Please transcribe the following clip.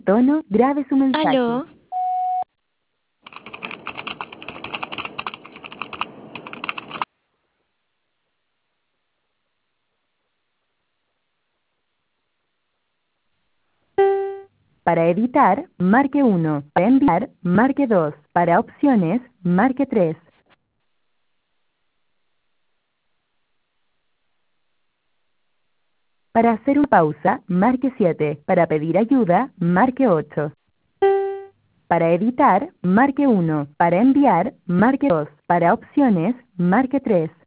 tono, grabe su mensaje. Aló, Para editar, marque 1. Para enviar, marque 2. Para opciones, marque 3. Para hacer una pausa, marque 7. Para pedir ayuda, marque 8. Para editar, marque 1. Para enviar, marque 2. Para opciones, marque 3.